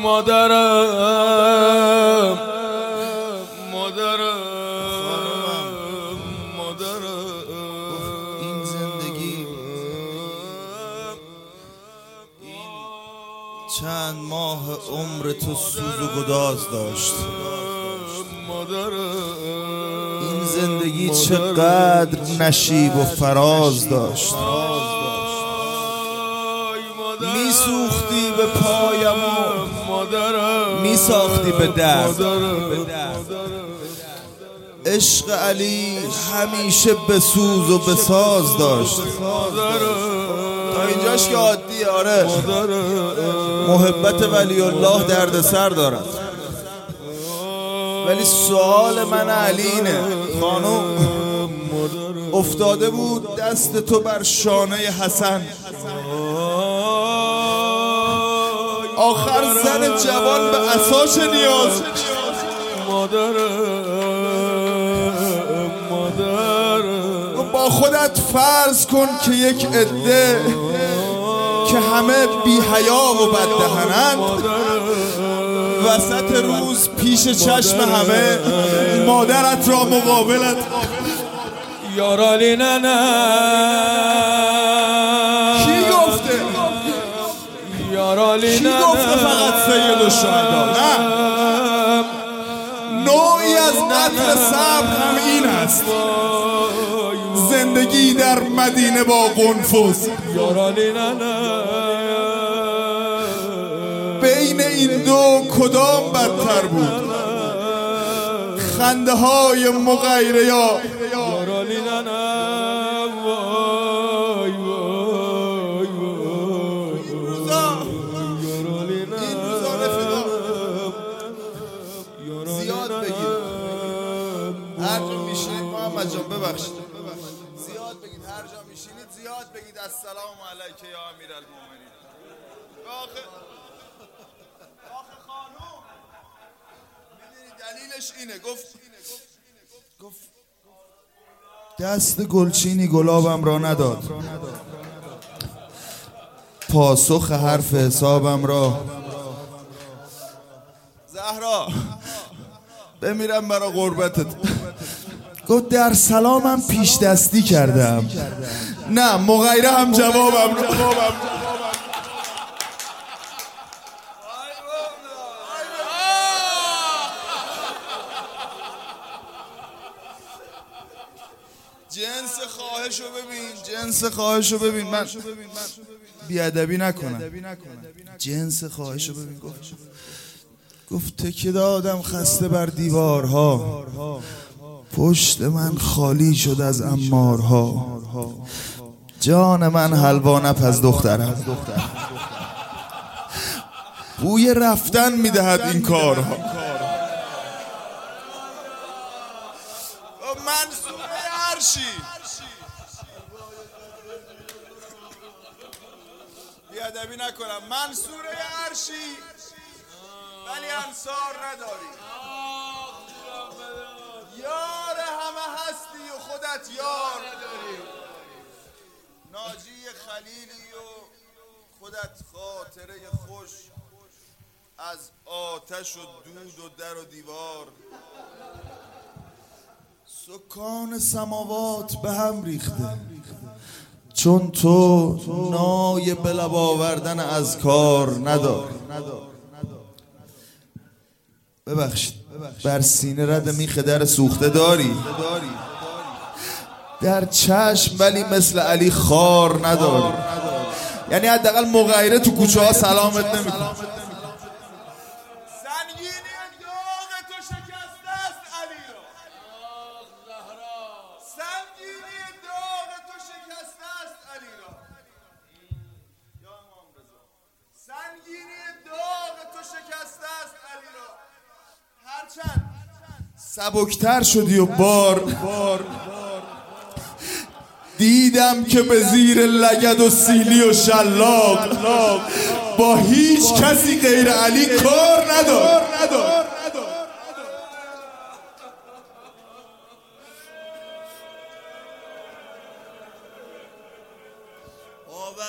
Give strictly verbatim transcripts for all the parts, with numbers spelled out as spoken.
مادرم مادرم مادرم این زندگی چند ماه عمر تو سوز و گداز داشت. این زندگی چقدر نشیب و فراز داشت. میسوختی به پایم و میساختی به درد. عشق علی همیشه به سوز و به ساز داشت. تا اینجاش که عادیه. آره، محبت ولی الله درد سر دارد، ولی سوال من علینه خانم، افتاده بود دست تو بر شانه حسن، آخر زن جوان به عصاش نیاز. با خودت فرض کن که یک عده که همه بی حیا و بددهنند وسط روز پیش چشم همه مادرت را مقابلت یارالی نه نه کی گفته؟ یارالی کی گفته فقط سید الشهدا؟ نه، نوعی از قتل صبر هم این است. زندگی در مدینه با قنفذ، یارالی نه نه بین این دو کدام بدتر بود؟ خنده های مغیره یا یارالی نه نه وای وای وای این روزا این روزا رفیقا زیاد بگید هر جا میشینید. محمد جان ببخشید، زیاد بگید هر جا میشینید، زیاد بگید السلام علیک یا امیرالمومنین. آخه آخه خانوم میدونی دلیلش اینه. گفت گفت دست گلچینی گلابم را نداد، پاسخ حرف حسابم را. زهرا بمیرم برا قربتت. گفت در سلامم پیش دستی کردم، نه مغیره هم جوابم را. جنس خواهشو ببین، جنس خواهشو ببین. من بیادبی نکنم، جنس خواهشو ببین. گفت گفت تکیه دادم خسته بر دیوارها، پشت من خالی شد از امارها، جان من حلوا نپز دخترم، بوی رفتن میدهد این کارها. منصوره عرشی بیادبی نکنم، منصوره عرشی ولی انصار نداری. یار همه هستی و خودت یار نداری. ناجی خلیلی و خودت خاطره خوش از آتش و دود و در و دیوار. سکان سماوات به هم ریخته چون تو نای به لب آوردن از کار ندار. ببخشید بر سینه رد میخ در سوخته داری، در چشم ولی مثل علی خار نداری. یعنی حداقل مغیره تو کوچه ها سلامت نمیکنه. سبکتر شدی و بار دیدم که به زیر لگد و سیلی و شلاق با هیچ کسی غیر علی کار ندار.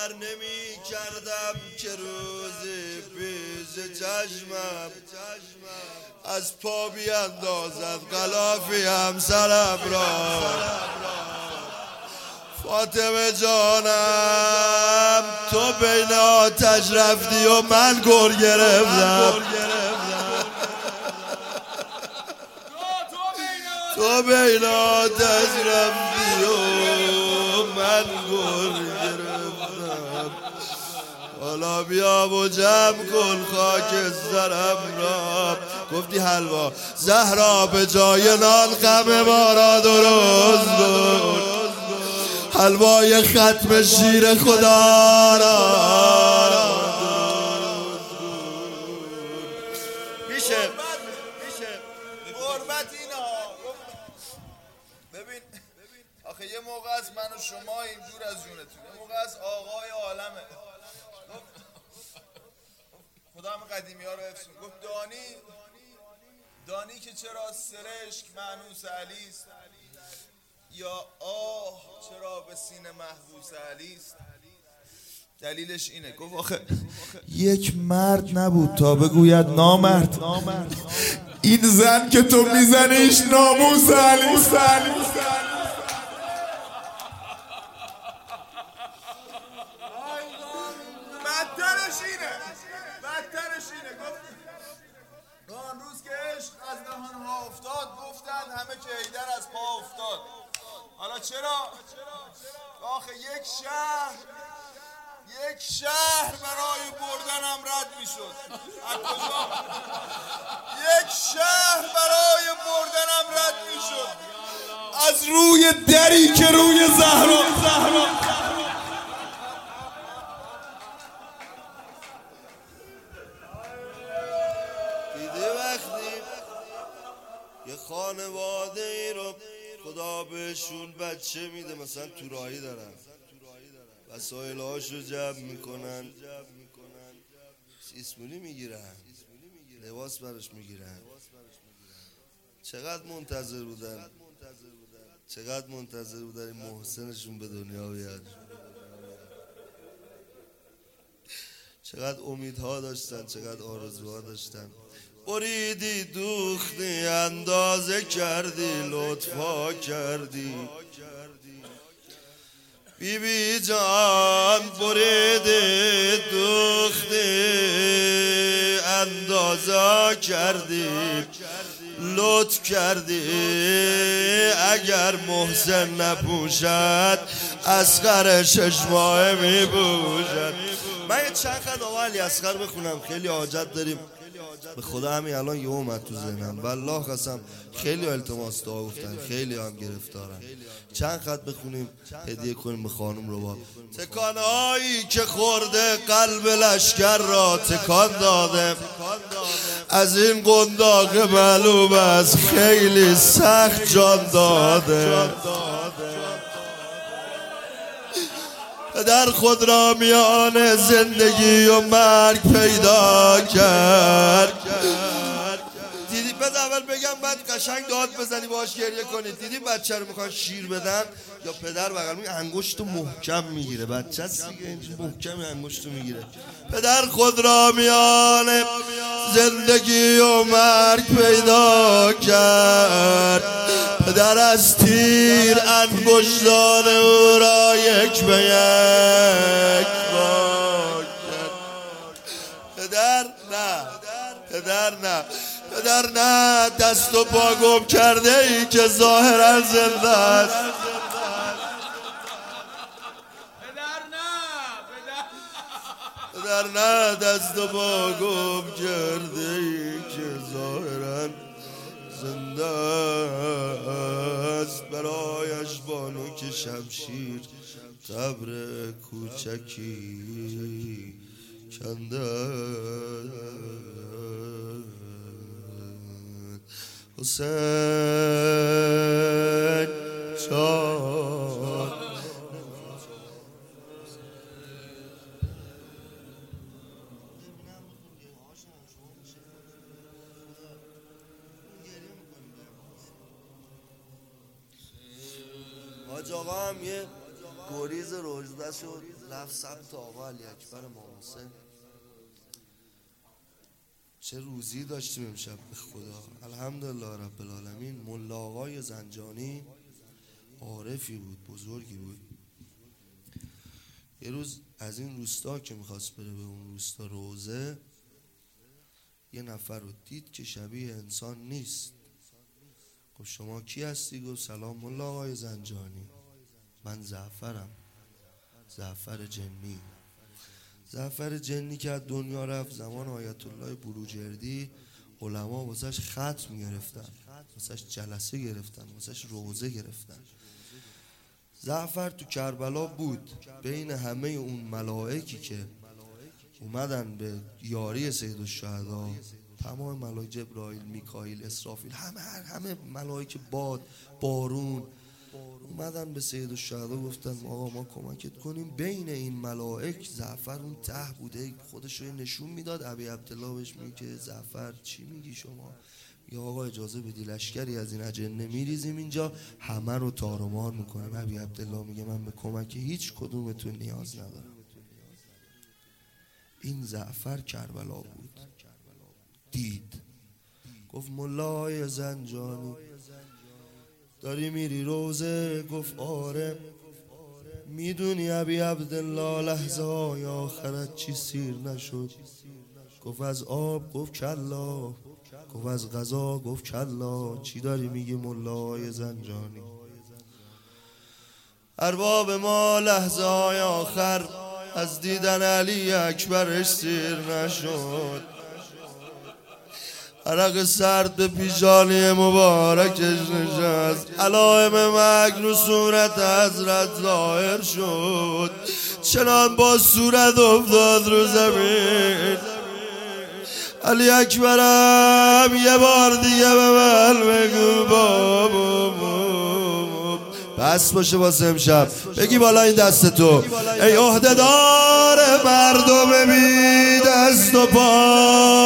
باور نمی کردم که روزی پیش چشمم از پا بیندازد غلافی همسرم را. فاطمه جانم تو بین آتش رفتی و من گر گرفتم، تو بین آتش رفتی و من گر گرفتم. حالا بیا و جمع کن خاک سرم را. گفتی حلوا زهرا به جای نان غم ما را درست کن، حلوای ختم شیر خدا را. میشه قربت اینا. ببین آخه یه موقع از من و شما اینجور از جونتون، یه موقع از آقای عالمه. خدا همه قدیمی ها رو حفظ کن. گفت دانی دانی که چرا سرشک مانوس علی است، یا آه چرا به سینه محبوس علی است؟ دلیلش اینه. گفت آخه یک مرد نبود تا بگوید نامرد، این زن که تو میزنیش ناموس علی است. بدترش اینه بدترش اینه گفت آن روز که عشق از دهانها افتاد گفتند همه که حیدر از پا افتاد. حالا چرا؟ آخه یک شهر یک شهر برای بردنم رد می شد. از کجا؟ یک شهر برای بردنم رد می شد از روی دری که روی زهرا زهرا دیده. وقتی یه خانواده ای رو خدا بهشون بچه میده، مثلا تو راهی دارن وسایل هاشو جمع میکنن، اسمونی میگیرن، لباس براش میگیرن. چقدر منتظر بودن چقدر منتظر بودن این محسنشون به دنیا بیاد، چقدر امیدها داشتن، چقدر آرزوها داشتن. بریدی دوختی اندازه کردی لطفا کردی بی بی جان، بریدی دوختی اندازه کردی لطف کردی. اگر محسن نپوشد اصغر شش ماه می پوشد. من یه چند خط آقا علی اصغر بخونم، خیلی حاجت داریم. به خدا همین الان یه اومد تو ذهنم، والله قسم خیلی التماس دعا گفتن، خیلی هم گرفتارن. چند خط بخونیم هدیه کنیم به خانم رو. با تکانهایی که خورده قلب لشکر را تکان داده، از این قنداق معلوم است خیلی سخت جان داده. در خود را میان زندگی و مرگ پیدا کرد. دیدی بذار اول بگم بعد قشنگ داد بزنی باهاش گریه کنید. دیدی بچه رو میخوان شیر بدن یا پدر بغل می انگشتو محکم میگیره، بچه است دیگه اینجوری محکم انگشتو میگیره. پدر خود را میان زندگی و مرگ پیدا کرد، پدر از تیر انگشتان او را یک به یک پاک کرد. پدر نه پدر نه پدر نه دست و پا گم کرده ای که ظاهرا زنده است. پدر نه دست و پا گم کرده ای که ظاهرا زنده است. برایش بانو که شمشیر قبر کوچکی کنده. حسین جان حاج آقا هم یه گریز روزده شد. رفت ثبت آقا علی اکبر محسن. چه روزی داشتیم امشب به خدا، الحمدلله رب العالمین. ملا آقای زنجانی عارفی بود، بزرگی بود. یه روز از این روستا که میخواست بره به اون روستا روزه، یه نفر رو دید که شبیه انسان نیست. گفت شما کی هستی؟ گفت سلام ملا آقای زنجانی، من زعفرم، زعفر جنی. زعفر جنی که از دنیا رفت زمان آیت الله بروجردی، علما واسش ختم گرفتن، واسش جلسه گرفتن، واسش روزه گرفتن. زعفر تو کربلا بود، بین همه اون ملائکی که اومدن به یاری سیدالشهدا، تمام ملائک، جبرائیل، میکائیل، اسرافیل، همه همه ملائک باد، بارون، اومدن به سیدالشهدا گفتن آقا ما کمکت کنیم. بین این ملائک زعفر اون ته بوده، خودش رو نشون میداد. ابی عبدالله بهش میگه که زعفر چی میگی شما؟ یا آقا اجازه بدی لشکری از این اجنه میریزیم اینجا، همه رو تار و مار میکنیم. ابی عبدالله میگه من به کمک هیچ کدومتون نیاز ندارم. این زعفر کربلا بود، دید، گفت ملای زنجانی داری میری روزه؟ گفت آره. میدونی ابی عبدالله لحظه های آخرت چی سیر نشد؟ گفت از آب. گفت کلا. گفت از غذا. گفت کلا. چی داری میگی ملای زنجانی؟ ارباب ما لحظه های آخر از دیدن علی اکبرش سیر نشد. عرق سرد به پیشانی مبارکش نشست، علائم مرگ رو صورت حضرت ظاهر شد، چنان با صورت افتاد رو زمین. علی اکبرم یه بار دیگه به من بگو بابا. بس باشه واسه امشب. بگی بالا این دست تو، ای عهده‌دار مردم بی دست و پا،